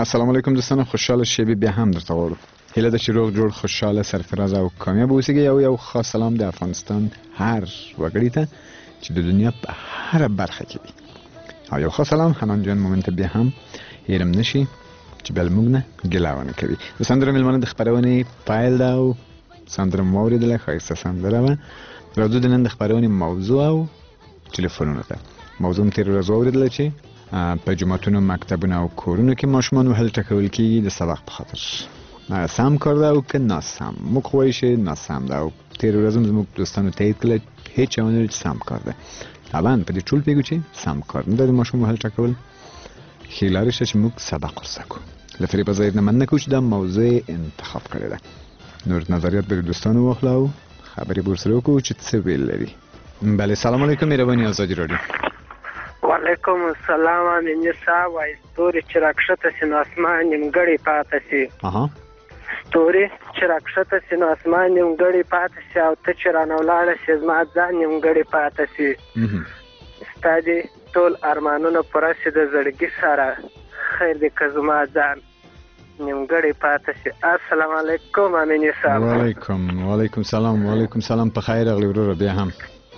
السلام علیکم دوستان، خوشحال شبی بیا هم درته غواړو. هیله ده چې روغ جوړ، خوشحاله، سرفراز او کامیاب اوسئ. یو خاص سلام د افغانستان هر وګړي ته چې د دنیا په هر برخه کې دي. او یو خاص سلام حنان جان مومن ته بیا هم هیرم نشي چې بل موږ نه ګیله ونه کوي. د سندره مېلمانه د خپرونې پایل ده او سندره مو واورېدله، ښایسته سندره وه. راځو د نن د خپرونې موضوع او ټلیفونونو ته. موضوع م تېره ورځ واورېدله چې په جوماتونو، مکتبونو او کورونو کې ماشومان وهل ټکول کېږي د سبق په خاطر. سم کار ده او که ناسم؟ موږ خو وایو چې ناسم ده او تېره ورځ هم زموږ دوستانو تایید کړله هېچا ونه ویل چې سم کار ده. طبعا په دې ټول پوهېږو چې سم کار نه ده د ماشوم وهل ټکول. ښې لارې شته چې موږ سبق ورزده کړو. له فریبه ځای نه مننه کوو چې دا موضوع انتخاب کړې ده. نور نظریات به د دوستانو واخلو او خبرې به ورسره وکړو چې څه ویل لري. بله، سلام علیکم، مهرباني آزادي راډیو. وعلیکم السلام. امینی صاحب وایي ستوري چې راکښته سي نو اسمان نیمګړی پاته سي. ستوري چې راکښته سي نو اسمان نیمګړی پاته سي، او ته چې رانه ولاړه سي زما ځان نیمګړی پاته سي. ستا دې ټول ارمانونه پوره سي د زړګي سره، خیر دې که زما ځان نیمګړی پاته سي. السلام علیکم امینی صاحب. وعلیکم سلام. وعلیکم سلام. په خیر راغلی وروره. بیا هم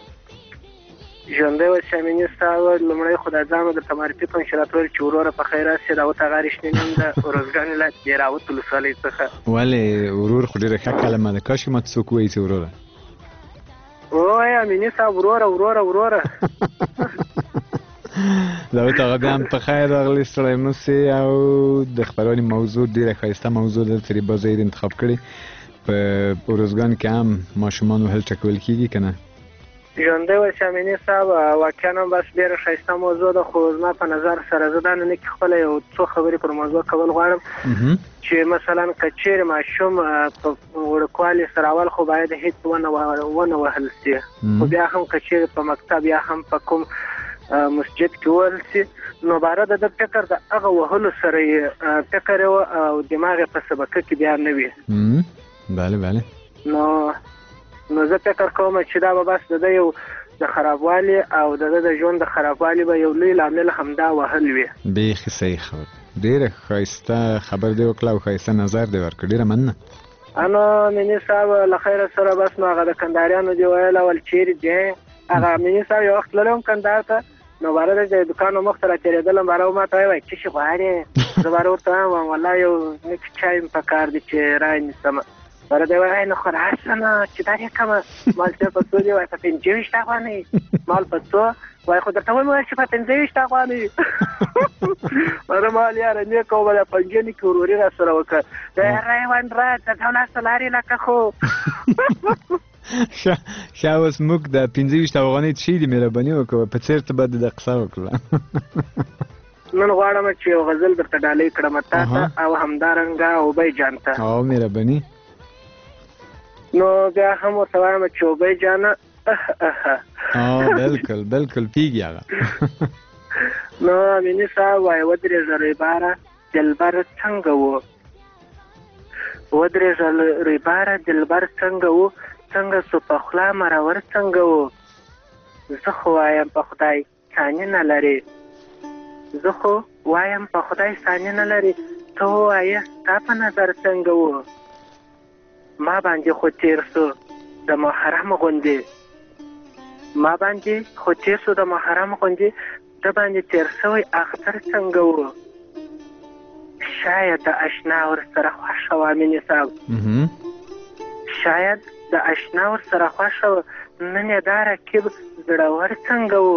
ژوندی اوسې امیني صاحب. لومړی خو دا ځان درته معرفي کړم چې راته ویل چې وروره په خیر راسې. دا ورته هغه رښتینې نوم ده ورځګان ولایت دهراوت ولسوالۍ څخه. ولې ورور خو ډېره ښه کلمه ده، کاش ماته څوک وایي چې وروره. ووایه امیني صاحب، وروره. دا ورته هغه بیا هم په خیر راغلی، ستړی مه سې. او د خپرونې موضوع ډېره ښایسته موضوع ده، تریبه زید انتخاب کړې. په ورځګان کې هم ماشومان وهل ټکول کېږي که نه؟ ژوندی اوسې امیني صاحب. واقعا هم بس ډېره ښایسته موضوع ده، خو زما په نظر سره زه دا نه کې خپله یو څو خبرې پر موضوع کول غواړم. چې مثلا که چېرې ماشوم په وړوکوالي سره اول خو باید هېڅ ونه وهل سي، خو بیا هم که چېرې په مکتب یا هم په کوم مسجد کې ووهل سي، نو باره د ده فکر د هغه وهلو سره یې فکر یې او دماغ یې په سبقه کې بیا نه وي. بله. نو زه فکر کوم چې دا به بس د ده یو د خرابوالي او د ده د ژوند د خرابوالي به یو لوی لامل همدا وهل وي. بیخي صحیح خبر، ډېره ښایسته خبر دې وکړه او ښایسته نظر دې ورکړ. ډېره مننه. نو میني صاحب له خیره سره بس نو هغه د کنداریانو دې ویل اول چیرې دی هغه میني صاحب یو وخت تللی وم کندهار ته، نو باره د دوکانو مخ ته راتېرېدلم، باره و ما ته وایي څه شي غواړې؟ زه باره ورته وایم والله یو نک چای م په کار دی چې رانیسمه. باره دی وایي نو خو راشه نه چې دا یې کمه مال چې په څو دی وایي په 25 افغانۍ مال په څو وایي خو درته ومې ویل چې په 25 افغانۍ. باره مال یاره نیکه وبله پنجنې کې وروري را سره وکړه. دا ریوان را د دولت لارې لکه خو ښه اوس موږ د 25 افغانۍ څه دي مهرباني وکړه په چېرته به د قصه وکړه. نن غواړم چې یو غزل درته ډالۍ کړم تا ته او همدارنګه اوبی جان ته. او مهرباني. نو بیا هم ورته وایم چې اوبی جانه بلکل پیږي هغه. نو امیني صاحب وایي ودرېږه ریباره دلبر څنګه و، ودرېږه ریباره دلبر څنګه و، څنګه سو په خوله مرور څنګه و. زه خو وایم په خدای ثاني نه لرې، زه خو وایم په خدای ثاني نه لرې، ته ووایه ستا په نظر څنګه و. ما باندې خو تیر سو د محرم غوندې، ما باندې خو تیر سو د محرم غوندې، ته باندې تیر سوی اختر څنګه و. شاید د اشنا ورسره خوښه وه امیني صاحب، شاید د اشنا ورسره خوښه وه، نن یې دا رقیب زړور څنګه و.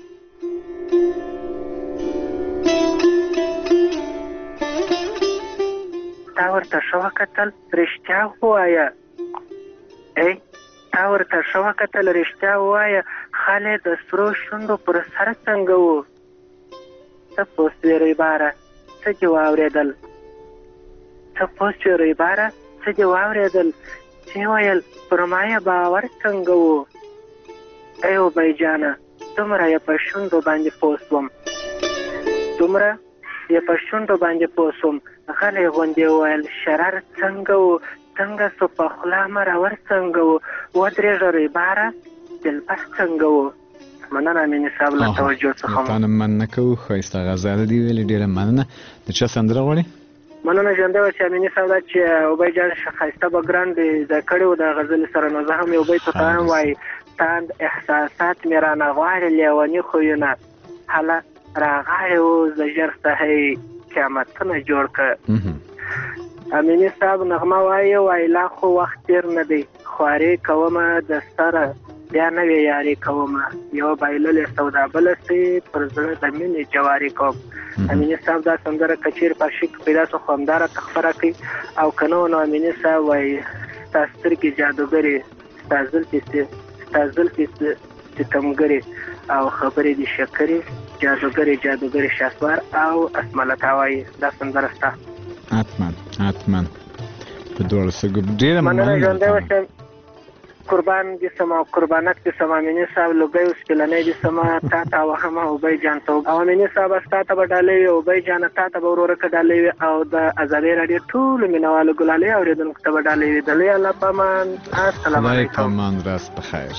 تا ورته ښه وکتل رښتیا ووایه، ای تا ورته ښه وکتل رښتیا ووایه، خال یې د سرو شونډو پر سر څنګه و. څه پوه سوې ریباره څه دې واورېدل، څه پوه سوې ریباره څه دې واورېدل، چې ویل پر ما یې باور څنګه و. ای اوبی جانه دومره یې په شونډو باندې پوه سوم، دومره یې په شونډو باندې پوه سوم، غلی غوندې وویل شرر څنګه و، څنګه سو په خوله مرور څنګه و، ودرېږه ریباره دلبر څنګه و. مننه امیني صاحب له توجه څخه. تا نه مننه کوو، ښایسته غزل دې ویلې، ډېره مننه. د چا سندره غواړې؟ مننه ژوندی اوسې امیني صاحب دا چې ابۍ جان ښایسته به ګران دې زده کړی و د غزلې سره نو زه هم یو بیت ورته وایم وایي تاند احساسات مې رانه غواړي لیوني خویونه هله راغاړې اوس د ژر سهی قیامتونه جوړ کړه. امیني صاحب نغمه وایي لا خو وخت تېر نه دی خوارې کومه د سره بیا نوې یاري کومه یوه بایللې سودا بله سي پر زړه د مینې جواري کوم. امیني صاحب دا سندره که چیرې په شک پیدا شو خو همداره تخفره کوي او که نه نو امیني صاحب وایي ستا سترګې جادوګرې ستا زلفې ستمګرې او خبرې دي شکرې جادوګرې شهسوار او اسمالتا وایي دا سندره ستا حتما په دواړو سترګو ډېره مننه ژوندی اوسئ. قربان دي سم او قربانک دي سم امیني صاحب لوګي اوس پلنې دي سم تا ته وهم او بای جان ته او امیني صاحب ستا ته بدالې او بای جان ته ته ورور کډالې او د ازادي رادیو ټول مینوالو ګلالې اوریدونکو ته بدالې دلې الله پامان. السلام علیکم. پامان راست بخیر.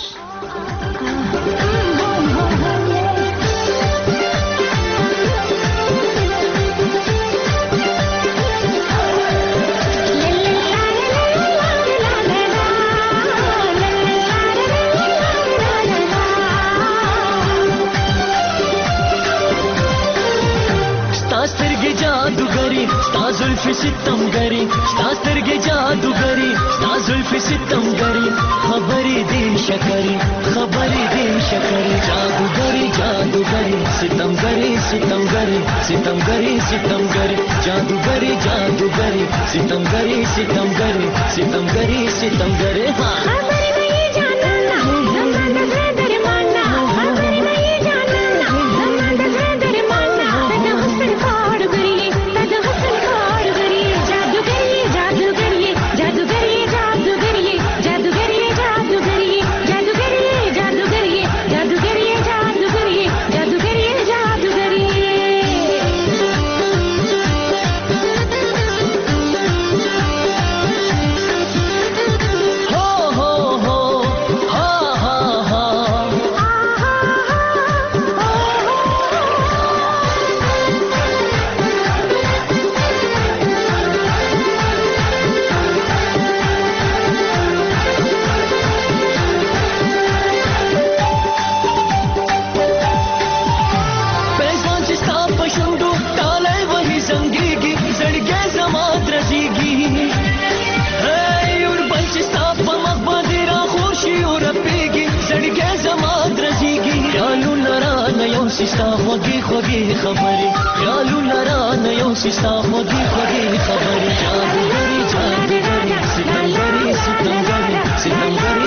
जादूगरी स्ता जुल्फी सितमगरी स्ता स्तरगे जादूगरी स्ता जुल्फी सितमगरी खबरी दी शकरी जादूगरी जादूगरी सितमगरी जादूगरी सितमगरी हाँ خوږی خبرې خیالونه رانه یو ستا خوږی خبرې جادوګري ستمګري جادوګري ستمګري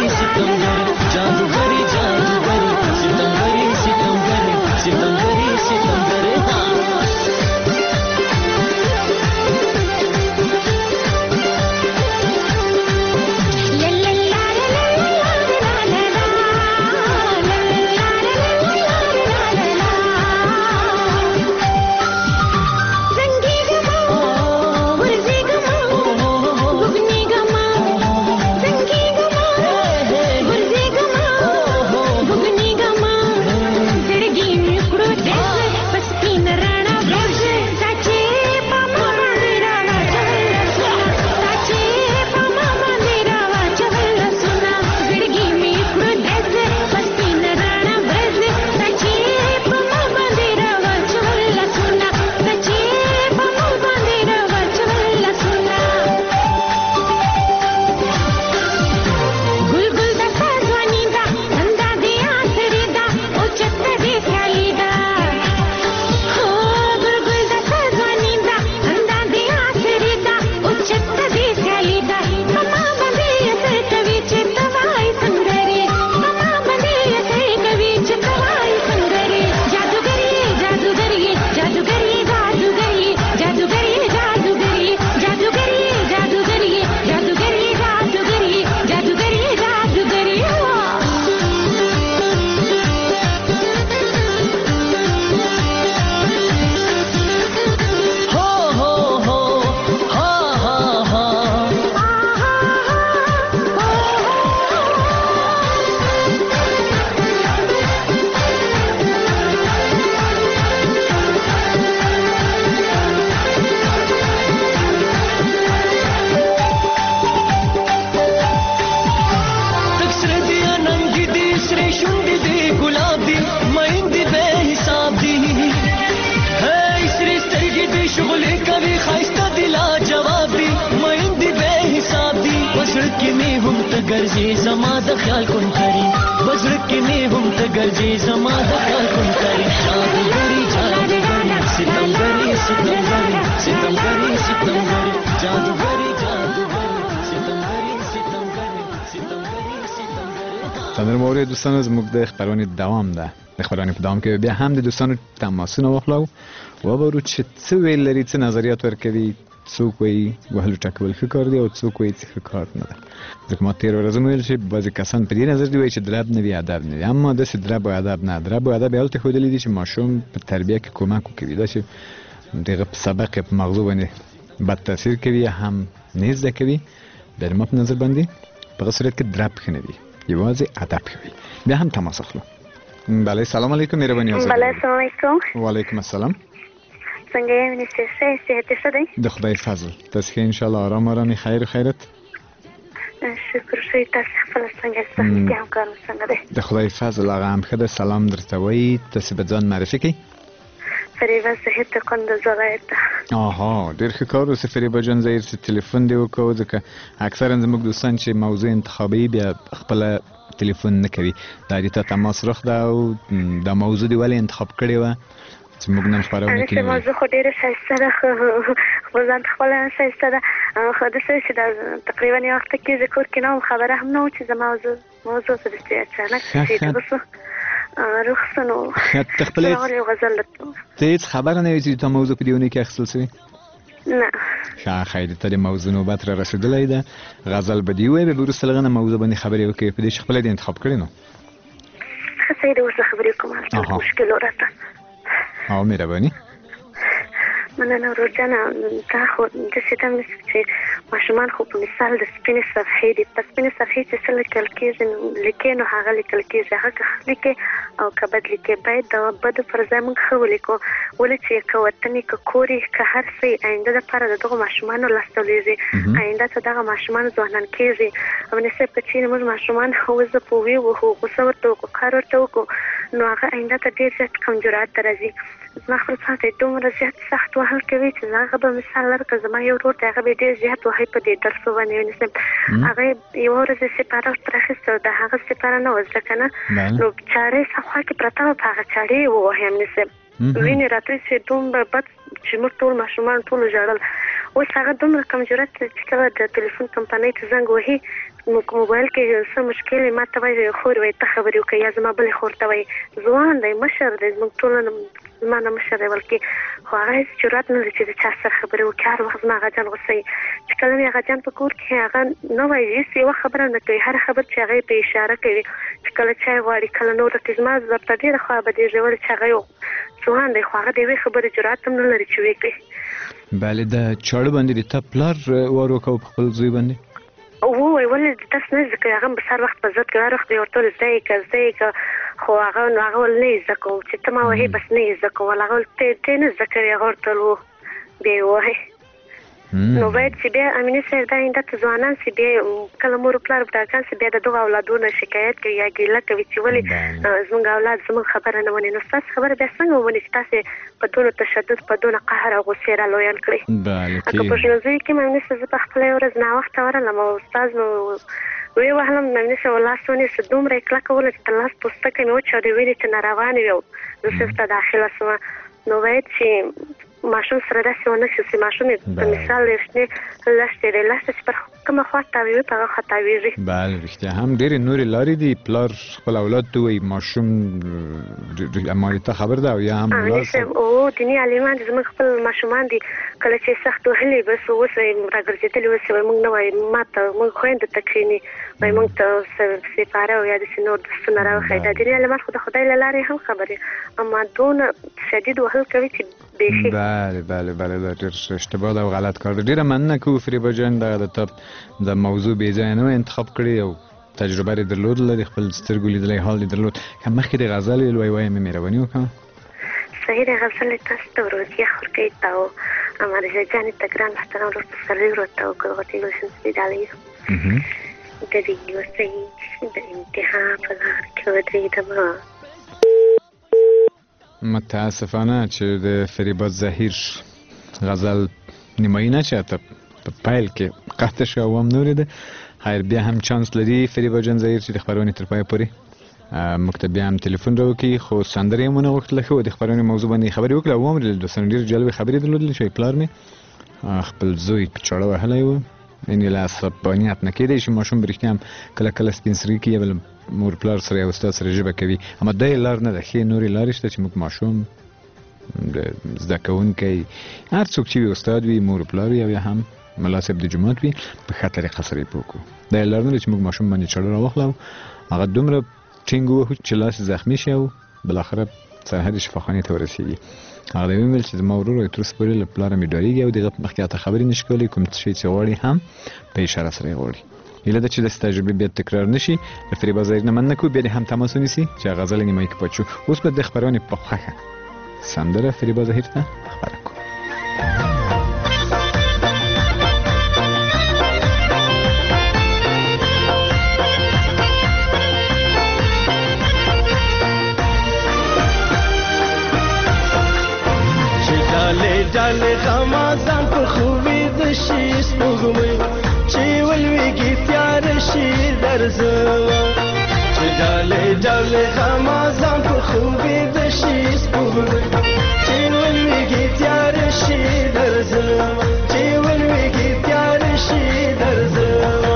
ته ګرځې زما د خیال کونکري بزړه کې مې هم ته ګرځې زما د خیال کونکري جادوګري جادوګري ستمګري ستمګري ستمګري ستمګري جادوګري جادوګري ستمګري ستمګري ستمګري ستمګري. تندر مورد دوستان زموږ د خبرونه دوام ده. د خبرونه په دوام کې بیا هم د دوستانو تماسونه واخلو و وګورو چې څه ویل لري، څه نظریات ورکوي، څوک وایي وهلو ټکول ښه کار دی او څوک وایي چې ښه کار نه ده. ځکه ما تېره ورځ ویل چې بعضې کسان په دې نظر دي وایي چې درب نه وي ادب نه وي، اما داسې درب او ادب نه، درب او ادب یې هلته ښودلي دي چې ماشوم په تربیه کې کمک وکوي، دا چې دغه په سبق یې په مغزو باندې بد تاثیر کوي یا هم نه زده کوي. د ما په نظر باندې په هغه صورت کې درب ښه نه وي، یوازې ادب ښه وي. بیا هم تماس اخلو. بله سلام علیکم مهرباني آزاد. بله سلام علیکم. وعلیکم السلام. څنګه یې منیسټر صاحب، صحت ښه دی؟ د خدای فضل. تاسو ښه انشاءالله آرام آرامي خیر و خیرت؟ شکر ښه یې. تاسو خپله څنګه یاست؟ هم کارونه څنګه دی؟ د خدای فضل هغه هم ښه ده. سلام درته وایي. تاسو به ځان معرفي کړئ؟ فریبه زهیر د کندز ولایت ده. آها ډېر ښه کار وسو فریبه جان زهیر چې تلیفون دې وکړو، ځکه اکثرا زموږ دوستان چې موضوع انتخابوي بیا خپله تلیفون نه کوي. دا دې ته تماس رخ ده او دا موضوع دې ولې انتخاب کړې وه چې موږ نن خپرونه کې وایو؟ موضوع خو ډېره ښایسته ده، خو ځان ته خپله ښایسته ده. خو داسې چې دا تقریبا یو وخته کېږي کور کې نه وم، خبره هم نه وه چې زه موضوع څه داسې اچانک چې وسو رخصنو ته خپله یو غزل ته هېڅ خبره نه وي چې تا موضوع په دې اونۍ کې اخیستل شوې؟ نه. ښه خیر، ته د موضوع نوبت را رسېدلی ده. غزل به دې ووایې، بیا به وروسته له هغه نه موضوع باندې خبرې وکړې. په دې چې خپله دې انتخاب کړې نو ښه صحیح ده. اوس زه خبرې کوم، هلته مشکل و راته. او مهرباني. مننه ورور جانه. دا خو داسې ده چې ماشومان خو په مثال د سپینې صفحې دي. په سپینې صفحې چې څه لیکل کېږي لیکې نو هغه لیکل کېږي، هغه که ښه لیکې او که بد لیکې. باید د بدو پر ځای موږ ښه ولیکو، ولې چې که وطن یې که کور یې که هر څه یې آینده دپاره د دغو ماشومانو لاس ته لویږي، آینده ته دغه ماشومان ځوانان کېږي. امنیت صاحب که چېرې موږ ماشومان وزه په ووهو، غوسه ورته وکړو، کار ورته وکړو، نو هغه آینده ته ډېر زیات کم جرأت ته راځي. زما خپل پلار ته یې دومره زیات سخت وهل کوي چې هغه به مثال لرکه زما یو ورور دی، هغه به یې ډېر زیات وهي په دې درسو باندې. ونیسم هغه یوه ورځ یې سپاره ورته راخیسته، د هغه سپاره نه وه زده که نه، نو چاړې شاوخوا کې پرته وه، په هغه چاړې یې ووهي امنیت صاحب. وینې راتلې چې دومره بد چې موږ ټول ماشومان ټولو ژړل. اوس هغه دومره کم جرأت چې کله د تلیفون کمپنۍ ته زنګ وهي، موبایل کې څه مشکل یې ما ته وایي خور وایي ته خبرې وکړه، یا زما بلې خور ته وایي ځوان دی مشر دی زموږ ټولو زما نه مشر دی، بلکې خو هغه هېڅ جرأت نه لري چې د چا سره خبرې وکړي. هر وخت زما اغاجان غوسه وي چې کله مې اغاجان په کور کې هغه نه وایي هېڅ یوه خبره نه کوي، هر خبر چې هغه یې په اشاره کوي چې کله چای غواړي کله نور کې. زما ورته ډېره خوا بدېږي ولې چې هغه یو ځوان دی، خو هغه د یوې خبرې جرأت هم نه لري چې ویې کړي. بله د چاړه باندې د تا پلار وار وکړو په خپل زوی باندې؟ ووایي ولې درس نه زده کوي، هغه هم به سهار وخت په ضد کوي، هر وخت یې ورته ویل زده یې که زده یې که، خو هغه ول نه یې زده کوو چې ته ما وهې بس نه یې زده کوو، هغه ول ته نه زده کوې، هغه ورته ویل بیا یې ووهې. نو باید چې بیا امیني صاحب دا آینده ته ځوانان سي بیا کله مور پلار بډاګان سي بیا د دغو اولادونو شکایت کوي یا ګیله کوي چې ولې زموږ اولاد زموږ خبره نه مني. نو ستاسو خبره بیا څنګه ومني چې تاسې په دونه تشدد په دونه قهر او غوسې را لویان کړئ. که په ښوونځیو کې امیني صاحب زه په خپله یو ورځ ناوخته ورغلم او استاد مې ویې وهلم، امیني صاحب لاس ونیسه، دومره یې کلکه وله چې د لاس پوستکی مې وچاودې، وینې چې ناروانې وې او زه صنف ته داخله شومه. نو باید چې ماشوم سره داسې ونه شي چې ماشوم یې په مثال د شنې لښتې دی، لښته چې پر کومه خوا تاویږي په هغه خوا تاویږي. بله رښتیا هم ډېرې نورې لارې دي. پلار خپل اولاد ته وایي ماشوم مالي ته خبر ده او یا هم او دیني عالمان زموږ خپل ماشومان دي، کله چې سخت وهلي بس اوس راګرځېدلي اوس وایي موږ نه وایي ما ته موږ خویندو ته کښېني وایي موږ ته سپاره او یا داسې نور درسونه راوښیي. دا دیني عالمان خو د خدای له لارې هم خبرې، اما دونه شدید وهل کوي چې بیخي. بله بله بله دا ډېر اشتباه ده او غلط کار ده. ډېره مننه کوو فریبا جان دغه د تا د موضوع بې ځایه نه انتخاب کړې او تجربه یې درلودله، د خپل سترګو لیدلی حال یې درلود. که مخکې د غزل یې لوی مې مهرباني وکړه. صحیح دی. غزل تاسو ته روزیه خورکۍ ته او مرجع جانې ته ګران محترم ورور پسرلي ورور ته او ګلغوټۍ ګلشن سپېدالۍ د دې یوسۍ د انتها په لار کې ودرېدمه. متاسفانه چې د فریبا زهیر غزل نیمایي نه چې حتی په پیل کې قطع شو او هم نورې ده خیر بیا هم چانس لري فریبا جان زهیر چې د خبرونې تر پایه پورې موږ ته بیا هم تلیفون راوکړي خو سندرې یې مونه غوښتله ښه د خبرونې موضوع باندې خبرې وکړه او ومرلې دوستانو ډېرې جالبې خبرې درلودلې چې پلار مې خپل زوی په چاړه وهلی و یعنې له عصبانیت نه کېدی شي ماشوم به رښتیا هم کله کله سپین سرې کړي یا بل مور پلار سره یا استاد سره ژبه کوي اما دا یې لار نه ده ښې نورې لارې شته چې موږ ماشوم د زده کوونکی هر څوک چې وي استاد وي مور پلار وي او یا هم ملا صاحب د جومات وي په ښه طریقه سره یې پوه کړو دا یې لار نه ده چې موږ ماشوم باندې چاړه راواخلو هغه دومره ټینګ ووهو چې لاس زخمي شي او بالاخره سرحد شفاخانې ته ورسېږي هغه د ویل چې زما ورور تر اوسه پورې له پلاره مې ډارېږي او دغه مخکې اته خبرې نشي کولی کوم شی چې غواړي هم په اشاره سره یې غواړي هیله ده چې داسې تجربې بیا تکرار نه شي له فریبا زهیر نه مننه کوو بیا دې هم تماس ونیسي چې هغه غزل نیمایي کې پاتې شو اوس به د خبرونې په خوښه سندره فریبا زهیر ته خبره کوو ډالې غمازان په خوبې د شي سپوږمۍ چې ولویږي تیاره شي درځمه چې ډالې غمازان په خوبې د شي سپوږمۍ چې ولویږي تیاره شي درځمه چې ولویږي تیاره شي درځمه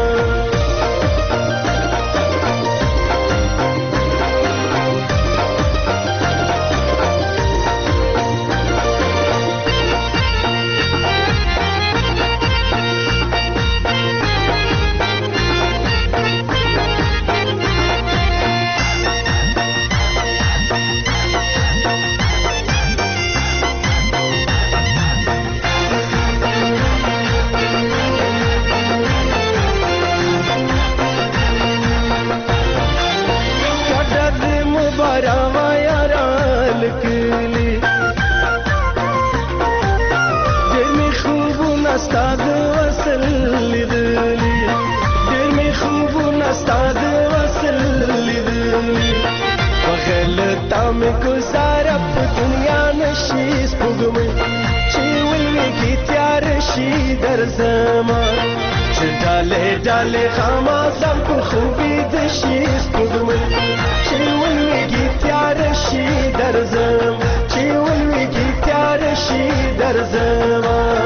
ډالې غمازان په خوبې د شي سپوږمۍ چې ولویږي تیاره شي درځم چې ولویږي تیاره شي درځم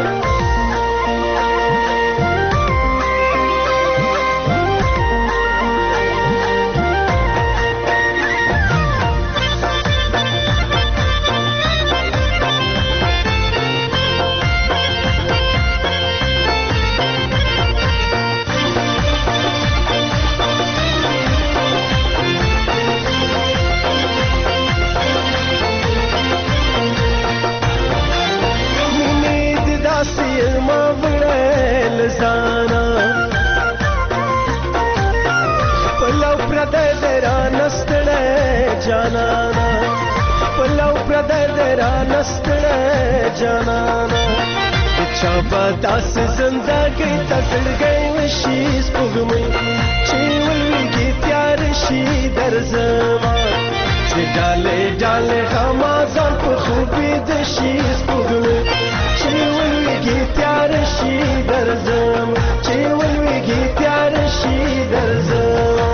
داس زندګۍ ته زړګۍ وشي سپوږمۍ چې ولویږي تیاره شي درځمه چې ډالې غمازان په خوبې د شي سپوږمۍ چې ولویږي تیاره شي درځمه چې ولویږي تیاره شي درځمه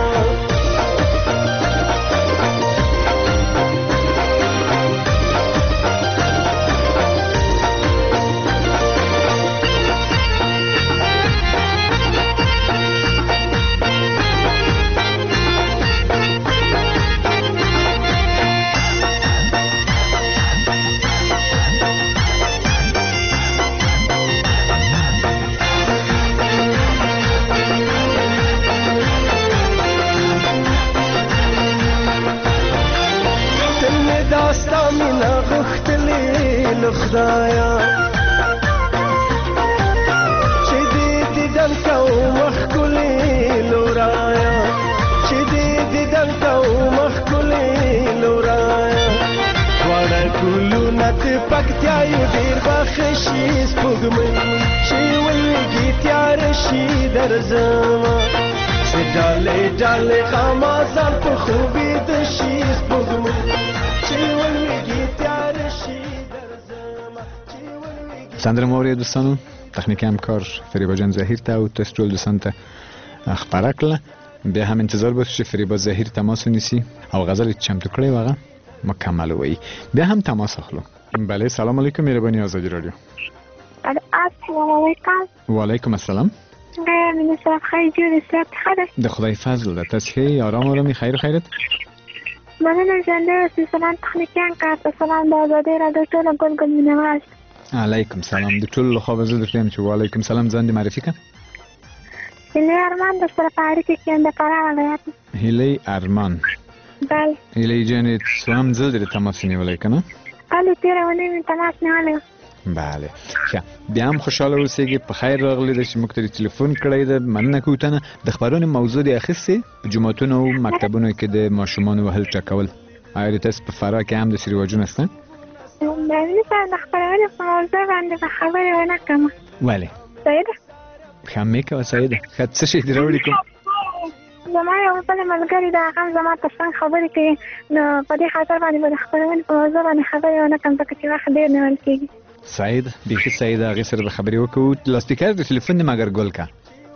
خدایا چې دې دیدن کوم مخکلې لورایا چې دې دیدن کوم مخکلې لورایا واړه ګلونه ته پکتیا یو ډېر بخښي سپوږمۍ چې ولویږي تیاره شي درځمه چې ډالې غمازان په خوبې د شي سپوږمۍ چې ولویږي تیاره شي سندره موري دوستانو تخنیکی همکار فریبا جان زهیر ته او تاسو ټول دوستانو ته خبره کړله. بیا هم انتظار وکړو چې فریبا ظهیر تماس ونیسي او غزل چمتو کړی وغه مکمل وایي. بیا هم تماس اخلو. بله سلام علیکم مهرباني آزادی رادیو. السلام علیکم. و علیکم السلام. من صاحب خیلی جوری صاحب خیلی. د خدای فضل ده. تاسو ښه آرام آرامی خیر خیرت؟ مننه جنده سلام تخنیکیان کارت سلام د آزادی رادیو ټول ګل مینواز. علیکم سلام. د ټول له خوا زه درته چې وعلیکم سلام. ځان دې معرفي کړه. هیلې ارمان در سره په اړیکه کې یم د فراه ولایت. هیلې ارمان. بله. هیلې جانې څوام ځل دې تماس نیولی که نه؟ الو تېره اونۍ مې تماس نیولی و. بله ښه. بیا هم خوشحاله اوسېږي. په خیر راغلی ده چې موږ ته تلیفون کړی ده. مننه کوو ته نه. د خپرونې موضوع دې اخیستې په جوماتونو او مکتبونو کې د ماشومانو وهل ټکول. آیا د تاسو په فراه کې هم داسې رواجونه شته؟ بله صاحب د خپرونې په موضوع باندې به خبرې ونه کړم. ولې؟ سیده ښه مې کوه سیده. ښه څه شی دې راوړي کوم؟ زما یو بل ملګري د هغه هم زما تر څنګ خبرې کوي نو په دې خاطر باندې به د خپرونې په موضوع باندې خبرې ونه کړم ځکه چې وخت ډېر نیول کېږي. سعید بیخي سعید هغې سره به خبرې وکړو. لاسپیکر د تلیفون دې مګر ګل که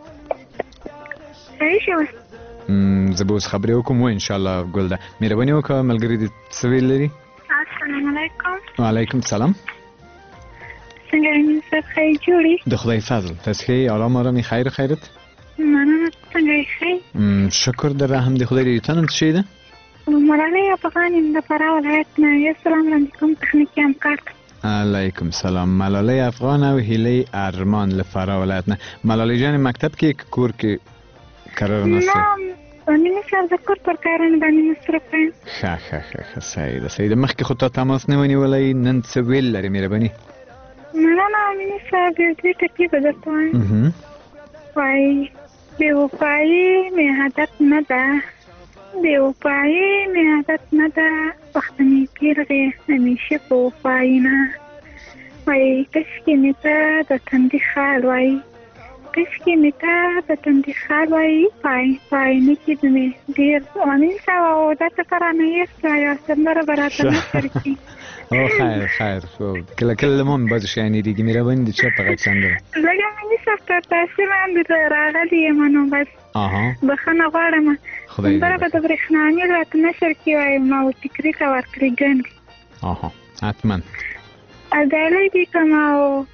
صحیح شوه. زه به اوس خبرې وکړم و انشاءالله ګل ده. مهرباني وکړه ملګري دې څه ویل لري؟ السلام علیکم. وعلیکم السلام. څنګه یې مين صاحب خیر جوړي؟ د خدای فضل. تاسو ښه آرام آرامي خیر خیرت؟ مننه. څنګه یې ښه؟ شکر در رحم دی خدای دې. ته نن څه شی ده؟ ملالۍ افغان یم د فراه ولایت نه. یو سلام وړاندې کوم تخنیکي همکار ته. علیکم سلام. ملالۍ افغان او هیلې ارمان له فراه ولایت نه. ملالۍ جان مکتب کې کور کې قرار نسته؟ نه نیمه صاحب د کور پر کارونه باندې مصروف یم. ښه سعیده سعیده. مخکې خو تا تماس نه ونیولی. نن څه ویل لرې مهرباني؟ مننه مینې صاحب یو دوې ټکي به درته وایم. وایي بېوفایي مې عادت نه ده، بېوفایي مې عادت نه ده، پښتنې پیغلې همیشه په وفایي نه. وایي کشکې مې ته د تندي خال وایي، کشکې مې ته د تندي خال وایي، پایینه کې د مې ډېر امین صاحب او دا ته ترانه یې یو سندره به راته نشر کړي. او خیر کله کله له ما مې بعضې شیان هېرېږي. مهرباني د چا په غږ سندره؟ لږه مینې صاحب تر تاثیر باندې راغلي یم نو بس بخښنه غواړم. سندره به د برېښنايي راته نشر کړي وایم او ټیکري ته ورکړي ګڼ حتما ادالۍ دې کړم او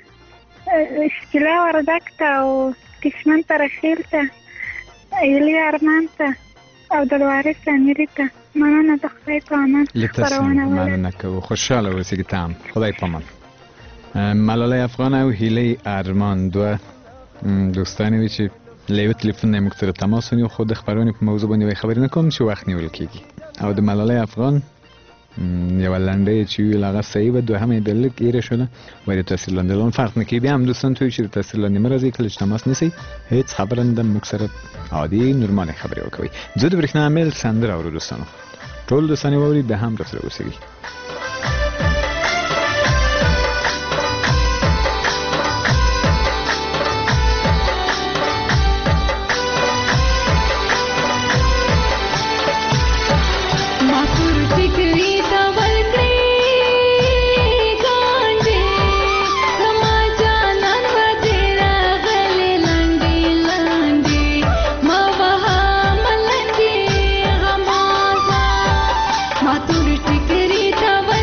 ښکلا وردګ ته او کشمن ته رخیل ته هیلې ارمان ته او د الوارث امیري ته مننه. د خدای په امان خپرونه مننه کوو. خوشحاله اوسېږي ته هم. خدای په امان. ملالۍ افغان او هیلې ارمان دوه دوستانې وي چې له یوه تلیفون نه یې موږ سره تماس ونیو خو د خپرونې په موضوع باندې خبرې نه کوم چې وخت نیول کېږي. او د ملالۍ افغان یوه لنډۍ چې ویل هغه صحیح به، دوهمه یې بیا لږ ایره شوله وایي د تاثیر لاندې لاندې فرق نه کوي. بیا هم دوستان ته وایي چې د تاثیر لاندې مه راځئ. کله چې تماس نیسئ هېڅ خبره نه ده. موږ سره عادي نورمالې خبرې وکوئ. زه د برېښنا امیل سندره اورو دوستانو. ټول دوستان یې واوري بیا هم راسره اوسئ. टिकरी तब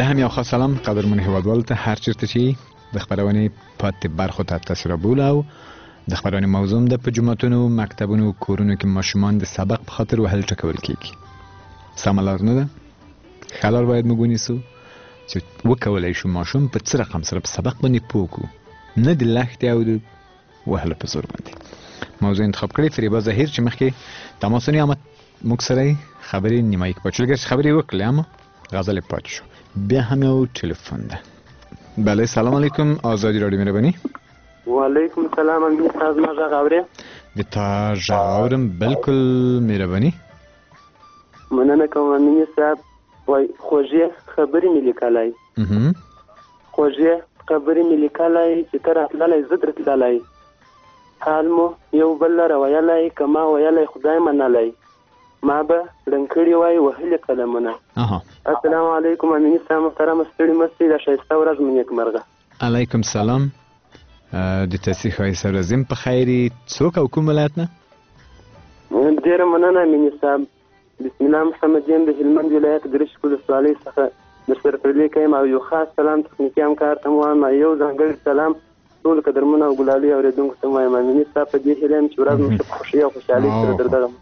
بیا هم یو خاص سلام قدرمن هیوادوالو ته هر چیرته چې د خبرونې پاتې برخو ته تاسو راوبول او د خبرونې موضوع د په جمعتونو مکتبونو او کورونو کې ماشومان د سبق په خاطر وهل ټکول کیږي. سملار نه ده خلال باید موږ ونیسو چې وکولای شو ماشوم په څه رقم سره په سبق باندې پوه کړو، نه د لښتې او د وهلو په زور باندې. موضوع انتخاب کړی فریبا ظهیر چې مخکې تماسونی آمد موږ سره خبرې نیمایي کې پاچلګر چې خبرې وکړلې اما غزل پات شو. بیا هم یو ټلیفون ده. بله سلام علیکم آزادی رادیو مهرباني. وعلیکم السلام امین صاحب ما غږ اورئ؟ د تا غږ اورم بالکل مهرباني. مننه کوم امین صاحب. وای خوږې خبرې مې لیکلای خوږې خبرې مې لیکلای چې ته راتللی زه درتللی حال مو یو بل لره ویلی که ما ویلی خدای منلی ما به ړنګ کړي وای وهلي قلمونه. السلام علیکم امین صاحب محترمه ستړي مستې د ښایسته ورځ مو نیکمرغه. علیکم سلام د تاسې ښایسته ورځ یم په خیر. څوک او کوم ولایت نه؟ ډېره مننه امین صاحب. بسم الله محمد یم د هلمند ولایت ګرشک ولسوالۍ څخه درسره پرلیک یم او یو خاص سلام تخنیکي همکار ته وایم، یو ځانګړی سلام ټول قدرمنو او ګلالي اورېدونکو ته وایم. امین صاحب په دې هیله یم چې ورځ مو ښه په خوښۍ او خوشحالۍ سره در دغه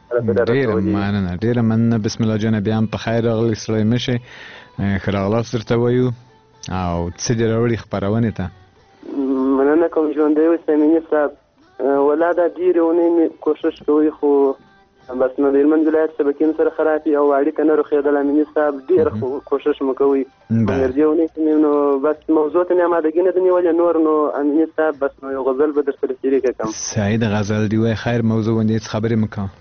ډېره مننه. بسم الله جانه بیا هم په خیر راغلی سړی مشې ښه راغلاست درته وایو او څه دې راوړي خپرونې ته؟ مننه کوم ژوندی اوسئ امین صاحب. ولا دا ډېرې اونۍ مې کوښښ کوئ خو بس نو د هلمند ولایت شبکې سره خراب دي او اړیکه نه رخېدله امین صاحب. ډېر کوښښ مو کوئ دې اونۍ کې نو بس موضوع ته مې امادګي نه ده نیولې نور نو امین صاحب بس نو یو غزل به درسره شریکه کړم. سعید غزل دی وای خیر موضوع باندې هېڅ خبرې مه کوه.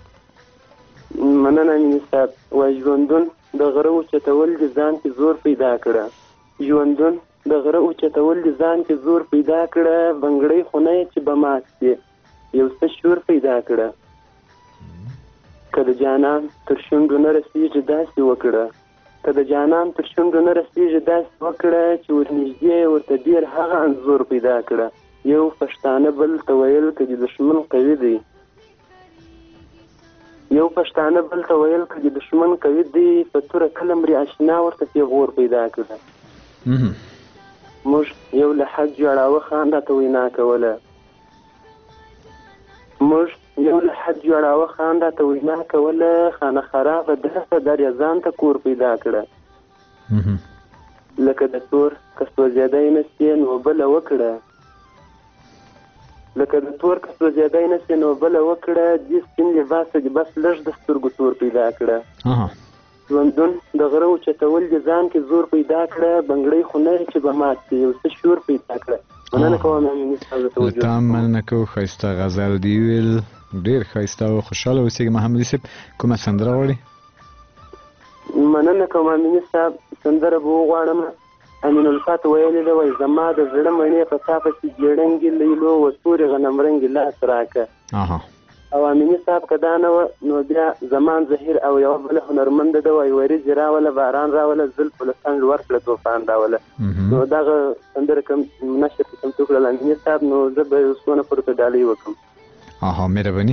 مننه امین صاحب. وایي ژوندون د غره اوچتول د ځان کې زور پیدا کړه ژوندون د غره اوچتول د ځان کې زور پیدا کړه بنګړۍ خونه چې به مات شي یو څه شور پیدا کړه که د جانان تر شونډو نه رسېږي داسې وکړه که د جانان تر شونډو نه رسېږي داسې وکړه چې ورنږدې ورته ډېر هغه انځور پیدا کړه یو پښتانه بل ته ویل که د دښمن قوي دی یو پښتانه بل ته ویل که د دښمن قوي دی په توره کله مرې اشنا ورته پیغور پیدا کړه موږ یو له حج جوړاوه خان راته وینا کوله موږ یو له حد جوړاوه خان راته وینا کوله خانه خرابه داسه در یې ځان ته کور پیدا کړه لکه د تور که سوځېدی نه سې نو بله وکړه لکه د تور که سوځېدی نه سې نو بله وکړه دې سپین لباسه دې بس لږ د سترګو تور پیدا کړه ژوندون د غره اوچتول د ځان کې زور پیدا کړه بنګړۍ خونه چې به مات شي یو څه شور پیدا کړه. مننه کوم امین صاحب ته توجه ته مننه کوم ښایسته غزل دی ویل ډېر ښایسته او خوشحاله اوسېږي. محمد یوسف کومه سندره غواړې؟ مننه کوم امین صاحب. سندره به وغواړم امین الفات ویلې ده وایي زما د زړه مڼې په تا پسې جېړنګې لیلو و تورې غنمرنګې لاس راکه او امیني صاحب که دا نه وه نو بیا زمان زهیر او یوه بله هنرمنده ده وایي وریځې راوله باران راوله زلفو له څنډ ورکړه طوفان راوله نو دغه سندره کوم نشر کې چمتو کړل امیني صاحب نو زه به یو څونه پورې ته ډالۍ وکړم. مهرباني.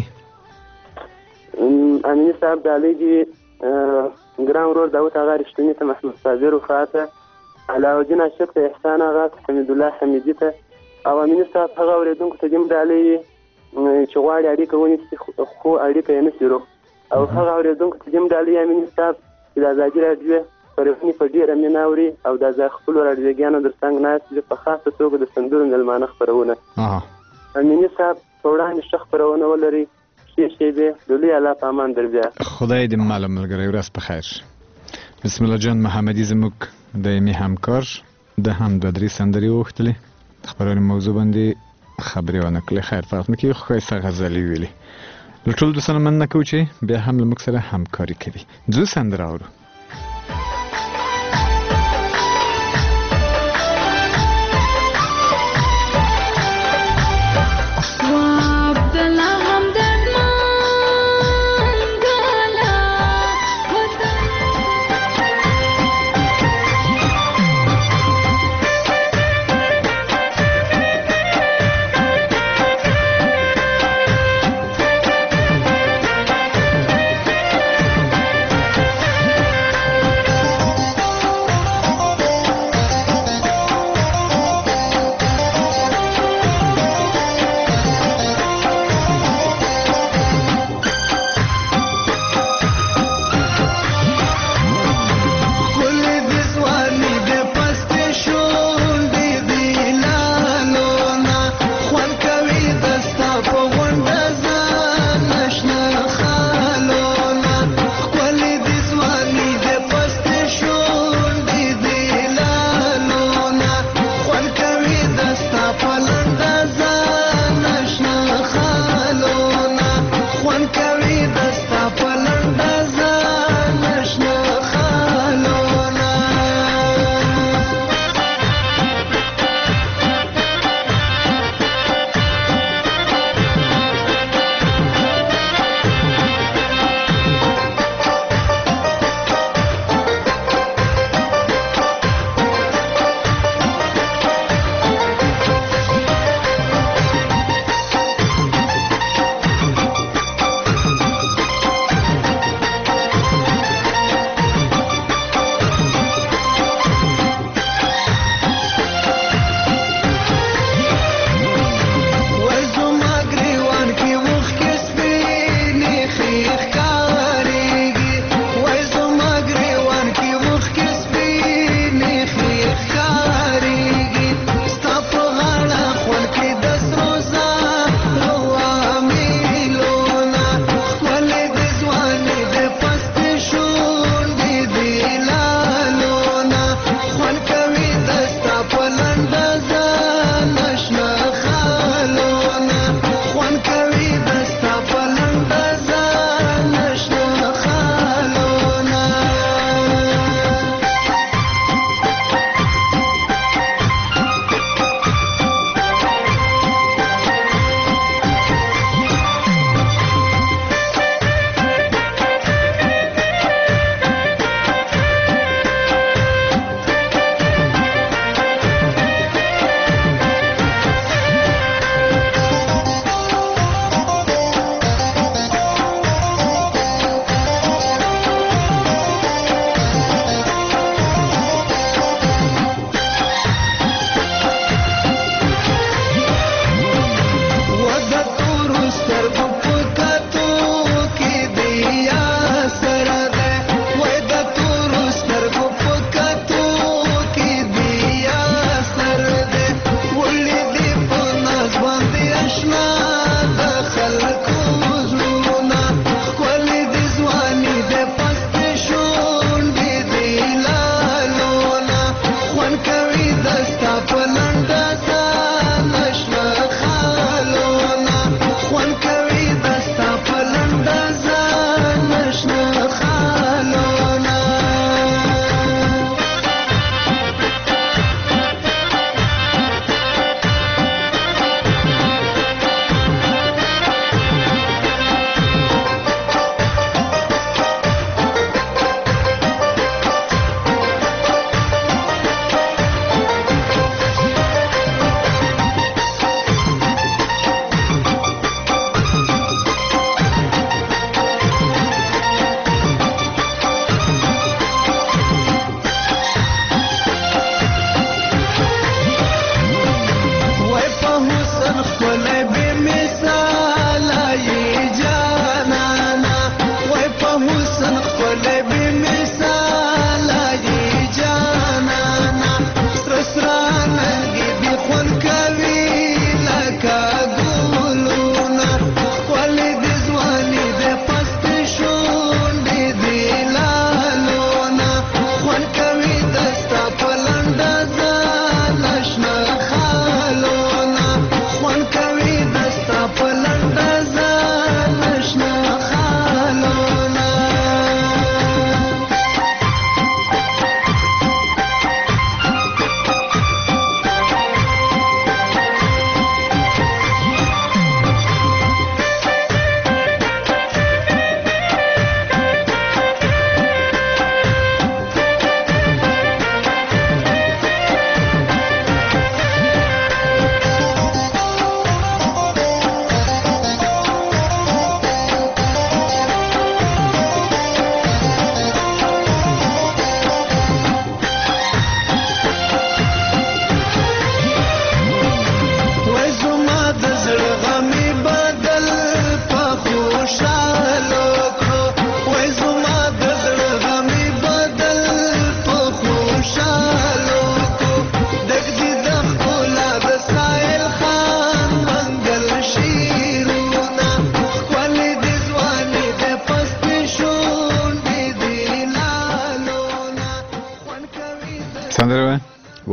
امیني صاحب ډالۍ دي ګران ورور داود اغا رښتیني ته محمود صابر وفاته علاوالدین اشرف ته احسان اغا ته حمید الله حمیدي ته او امیني صاحب هغه اورېدونکو ته دې هم ډالۍ چې غواړي اړیکه ونیسي خو اړیکه یې نشي روغ او هغه اورېدونکو ته دې هم ډالۍ امیني صاحب چې د ازادي راډیو خپرونې په ډېره مینه اوري او دا خپلو راډیوګانو در څنګ ناست دي په خاصه توګه د سندرو مېلمانه خپرونه امیني صاحب په وړاندې ښه خپرونه ولري ښې شېبې د لوی الله په امان در بیا خدای دې ماله ملګری ورځ په خیر. بسم الله جان محمدي زموږ دایمي همکار ده هم دوه درې سندرې وغوښتلې خپرونې موضوع باندې خبرې ونه کړلې خیر فرق نه کوي خو ښایسته غزلې ویلې له ټولو دوستانو مننه کوو چې بیا هم له موږ سره همکاري کوي. ځو سندره اورو.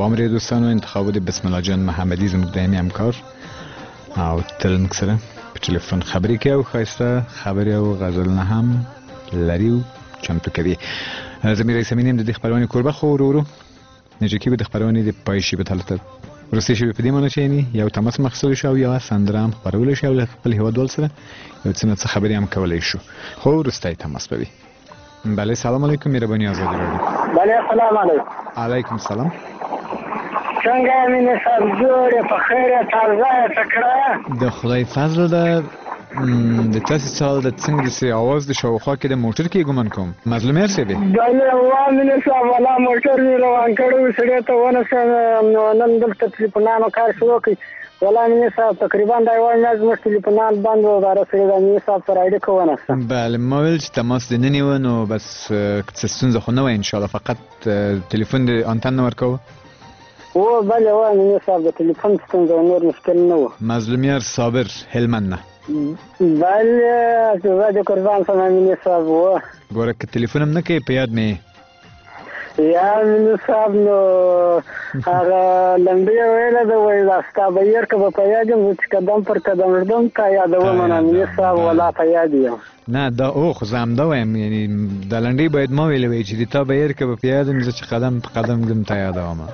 سلام ری دوستانو، انتخاب د بسم الله جان محمدی زموږ دایمي همکار او تل موږ سره په ټلیفون خبرې کوي او ښایسته خبرې او غزلونه هم لري او چمتو کوي. زه میر ایسمین یم د دې خپرونې کوربه، خو ورو ورو نجکي به د خپرونې د پای شي به تلته وروستۍ شوې په دې معنی چې یعنې یو تماس محصول شو او یوه سندره هم خپرولی شو او له خپل هېوادوال سره یو څه نه څه خبرې هم کولی شو، خو وروستی تماس به وي. بله سلام علیکم، مهرباني آزادي راډیو. بله سلام علیکم. علیکم سلام. څنګه یې مینې صاحب، جوړ یې په خیر یې تازه یې څه کړه؟ د خدای فضل ده. د تاسې سوال د څنګه داسې اواز د شاوخوا کې د موټر کې ګمان کوم مظلومیار صاحب یې؟ بله وا مینې صاحب، والا موټر مې روان کړی و، سړی ته ونیسم، نن دلته ټلیفونانو کار شروع کړي. والا مینې صاحب تقریبا دا یوه میاشت زموږ ټلیفونان بند و، دا سړي د مینې صاحب سره اړیکه ونیسته. بله ما ویل چې تماس دې نه نیوه نو بس څه ستونزه خو نه وه انشاءالله، فقط ټلیفون د انتن نه ورکوه. او بله وا مینې صاحب د ټلیفون ستونزه نور مشکل نه و. مظلومیار صابر هلمند نه. بله زه د قربان سم مینې صاحب و. ګوره که ټلیفون هم نه کوې په یاد مې یا مینې صاحب نو هغه لنډۍ ویله ده، وایي دا ستا به یېر که به په یاد یم، زه چې قدم پر قدم ږدم تا یادومه نه مینې صاحب، ولا په یاد یم. نه دا خو زه همدا وایم، یعنې دا لنډۍ باید ما ویلې وای چې د تا به یېر که به په یاد یم، زه چې قدم په قدم ږدم تا یادومه.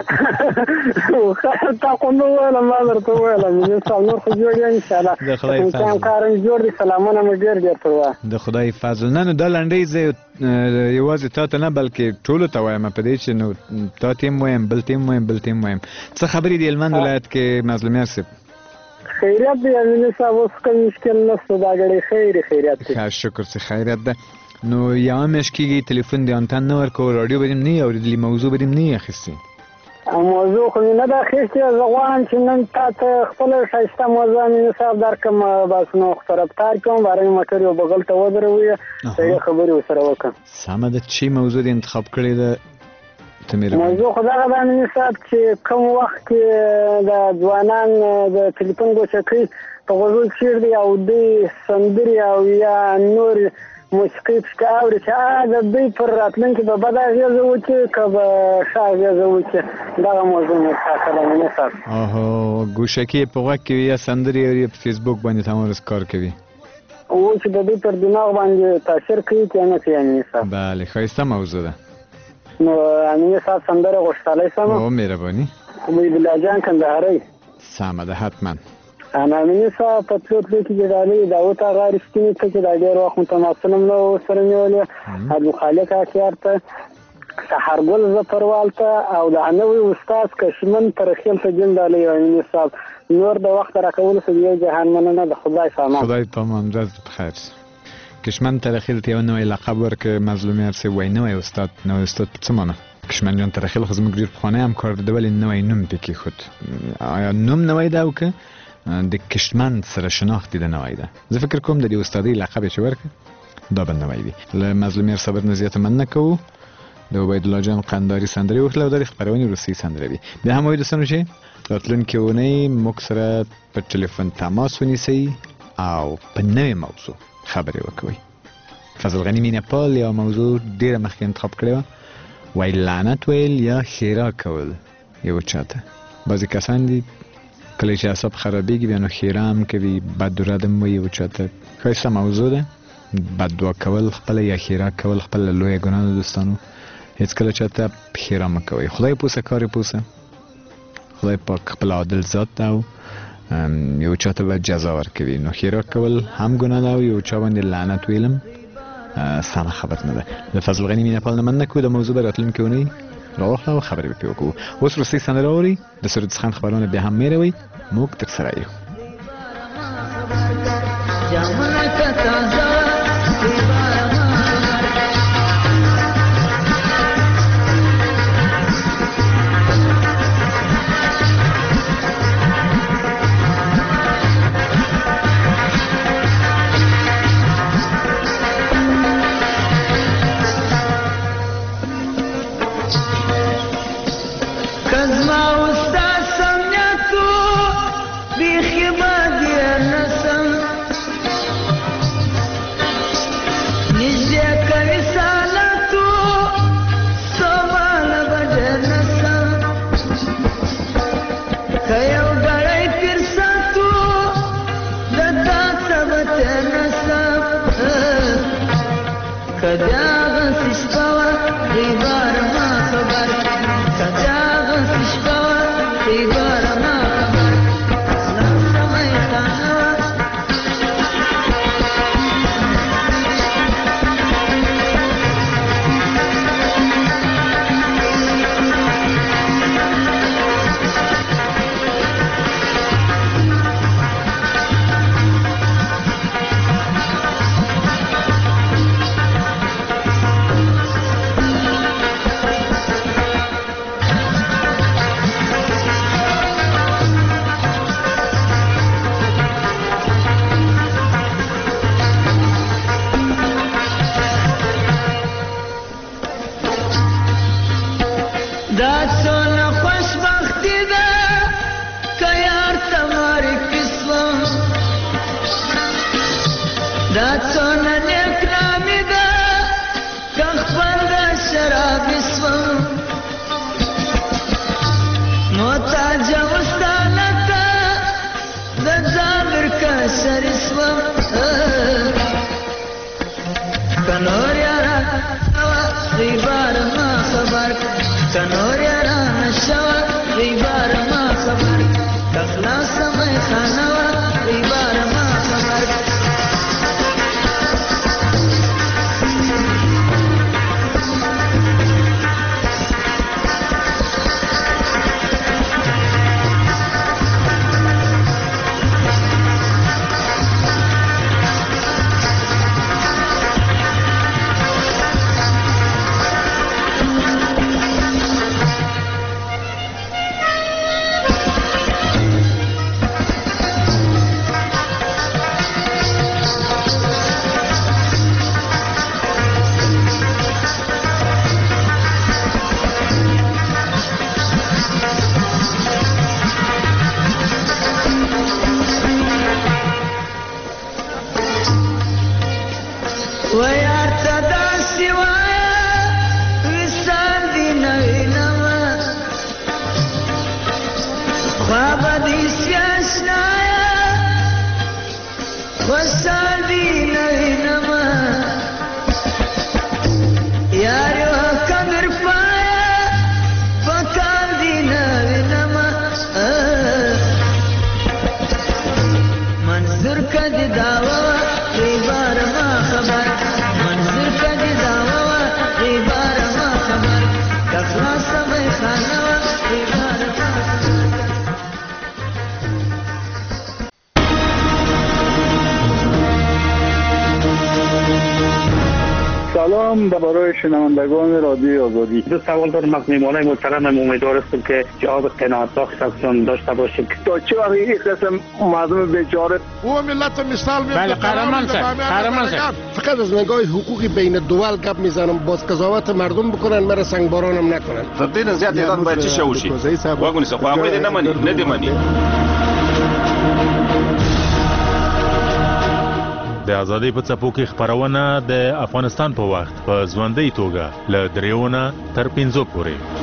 تا خو نه ویله، ما درته وویله مینې صاحب. نور خو جوړ یم انشاءالله، د خدای فضل کار هم جوړ دی. سلامونه مې ډېر ډېر پر وایه. د خدای فضل. نه نو دا لنډۍ زه یوازې تا ته نه بلکې ټولو ته وایم په دې چې نو تا ته هم وایم، بل ته هم وایم، بل ته هم وایم. څه خبرې دي هلمند ولایت کې مظلومیار صاحب؟ خیریت دی مینې صاحب، اوس کوم مشکل نشته، دا ګړی خیریت دی. ښه شکر چې خیریت ده. نو یوه میاشت کېږي ټلیفون د انتن نه ورکوو، راډیو به دې هم نه یې اورېدلي، موضوع به دې هم نه یې اخیستې؟ موضوع خو مې نه ده اخیستې، زه غواړم چې نن تا ته خپله ښایسته موضوع مینې صاحب درکړم، بس نو طرفدار کوم، بارني موټر یو بغل ته ودروي، صحیح خبرې ورسره وکړم. سمه ده. چې موضوع دې انتخاب کړې ده ته مې موضوع خو دغه ده مینې صاحب چې کوم وخت کې د ځوانان د ټلیفون ګوچکۍ په غوږو کښېږدي او دوی سندرې او یا نور موسیقي پکې اوري، چې د دوی پر راتلونکي به بده اغېزه وکړي که به ښه اغېزه وکړي، دغه موضوع مې ټاکله مینې صاحب. ګوشکې یې په غوږ کې وي یا سندرې اوري په فیسبوک باندې تمرکز کار کوي، و چې د دوی پر دماغ باندې تاثیر کوي که نه کوي مینې صاحب. بله ښایسته موضوع ده. نو مینې صاحب سندره غوښتلی سمه؟ مهرباني. عبیدالله جان کندهارۍ. سمه ده حتما. انا مینې صاحب په تلو تلو کې جدالۍ داود اغا رښتیني ته چې دا ډېر وخت متماسونه م نه ورسره نیولې، عبدالخالق اکیار ته، سحرګل ظفروال ته او د نوي استاد کشمن ترخیل ته جون ډالۍ مینې صاحب. نور د وخت راکولو څه یو جهان مننه د خدای سامان. خدای تمام جزاک بخیر. کشمن ترخیل ته یو نوی لقب ورکړ مظلومیار صاحب، وایي نوی استاد. نوی استاد څه معنی؟ کشمن جان ترخیل خو زموږ ډېر پخوانی همکار دی، ولې نوی نوم پې کېښود؟ آیا نوم نوی ده او که د کشمن سره شناخت د نوی ده؟ زه فکر کوم د دې استادۍ لقب چې ورکړ دا به نوی وي. له مظلومیار صابر نه زیاته مننه کوو. د عبیدالله جان قنداري سندرې وکړله او دا د خپرونې وروستۍ سندره وي. بیا هم وایو دوستانو چې راتلونکې اونۍ موږ سره په ټلیفون تماس ونیسئ او په نوې موضوع خبرې وکوئ. فضل غني مینهپال یوه موضوع ډېره مخکې انتخاب کړې وه، وایي لعنت ویل یا ښېرا کول یو چاته. بعضې کسان دي کله چې اعصاب خرابېږي بیا نو ښېرا هم کوي، بد رد هم وایي یو چاته. ښایسته موضوع ده. بددعا کول خپله یا ښېرا کول خپله لویه ګناه ده دوستانو. هېڅکله چاته ښېرا مه کوئ. خدای پوسه کار یې پوسه. خدای پاک خپل عادل ذات ده او یو چاته به جزا ورکوي. نو ښېرا کول هم ګناه ده او یو چا باندې لعنت ویلم سمه خبر نه ده. د فضل غني مینهپال نه مننه کوو. د موضوع به راتلونکې اونۍ راواخله او خبرې به پرې وکړو. اوس وروستۍ سندره اورئ. د سرود خان خپرونه بیا هم مېروئ. موږ در سره یو. کنور یارا غیبار ما خبر کنور یارا نشوا غیبار ما خبر تخلاص مې خانوا غیبار ما خبر سلام برای شنوندگان رادیو آزادی. دو سوال دارم از میهمانای محترمم. امیدوار هستم که جواب قناعت بخشتون داشته باشید. تا چه وقت این قسم مردم بیچاره او ملت مثال میاد. بله قهرمان صاحب فقط از نگاه حقوقی بین دول گپ میزنم، باز قضاوت مردم بکنن، مرا سنگبارانم نکنن. تدین زیاد ایران باید چی شوشی واگونی سو خواهی دی نمانی ندیمانی. د ازادۍ په څپو کې خپرونه د افغانستان په وخت په ژوندۍ توګه له 3 تر 5 پورې